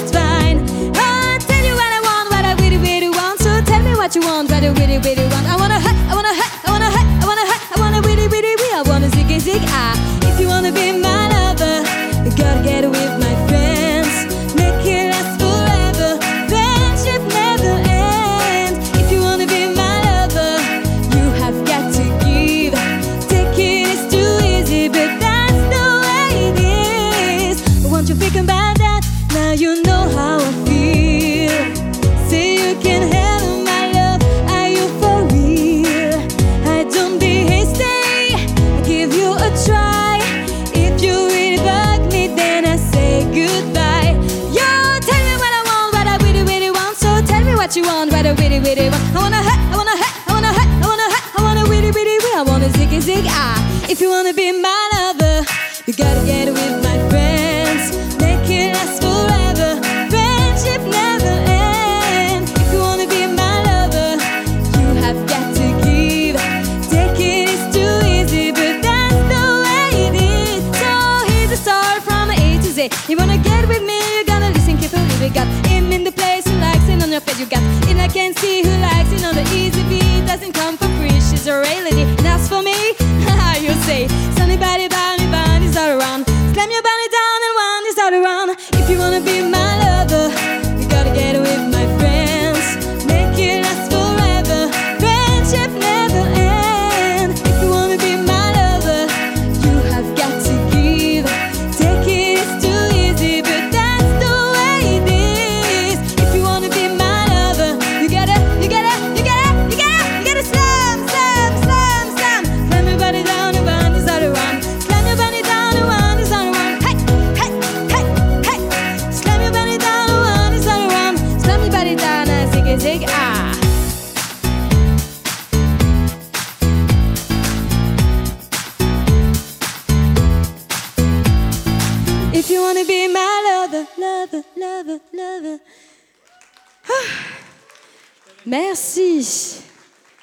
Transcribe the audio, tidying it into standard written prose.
that's fine. I'll tell you what I want, what I really, really want. So tell me what you want, what I really, really want. I wanna hurt, I wanna hurt, I wanna hurt, I wanna hurt, I wanna really, really, really, I wanna ziggy zig ah. If you wanna be my lover, you gotta get with my friends. Make it last forever. Friendship never ends. If you wanna be my lover, you have got to give. Taking is too easy, but that's the way it is. But once you think about that, now you know how I feel. Say you can handle my love, are you for real? I don't be hasty, I give you a try. If you really bug me, then I say goodbye. Yo, tell me what I want, what I really, really want. So tell me what you want, what I really, really want. I wanna hurt, I wanna hurt, I wanna hurt, I wanna hurt, I wanna really, really, really, I wanna ziggy zig ah. If you wanna be my lover, you gotta get with my friends. Make it last forever. Friendship never ends. If you wanna be my lover, you have got to give. Taking is too easy, but that's the way it is. So here's a story from A to Z. You wanna get with me, you gotta listen carefully. We got him in the place who likes it on your face. You got it, I can see who likes it on the easy beat. Doesn't come for free, she's a real lady. And as for me, you say, sunny body, body's all around. Slam your body down and one is all around. If you wanna be my lover, you gotta get with my friends. Make it last forever. Friendship never ends. If you wanna be my lover, you have got to give. Taking is too easy, but that's the way it is. If you wanna be my lover, you gotta slam. Slam your body down and one is all around. Slam your body down and one is all around. Hey, hey, hey, hey. Slam your body down and one is all around. Slam your body down and ziggy zig ah. If you wanna be my lover, lover, lover, lover. Merci.